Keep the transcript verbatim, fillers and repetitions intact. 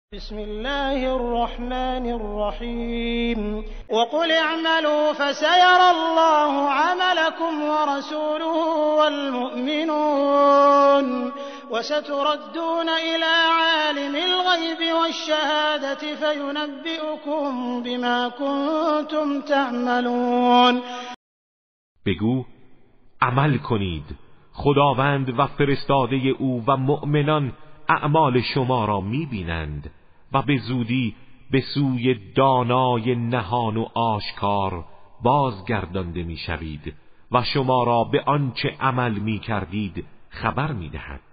بسم الله الرحمن الرحیم وقل اعملوا فسيرى الله عملكم ورسوله والمؤمنون وستردون إلى عالم الغيب والشهادة فينبئكم بما كنتم تعملون. بگو عمل کنید، خداوند و فرستاده او و مؤمنان اعمال شما را می‌بینند و به زودی به سوی دانای نهان و آشکار بازگردانده می‌شوید و شما را به آنچه عمل می‌کردید خبر می‌دهد.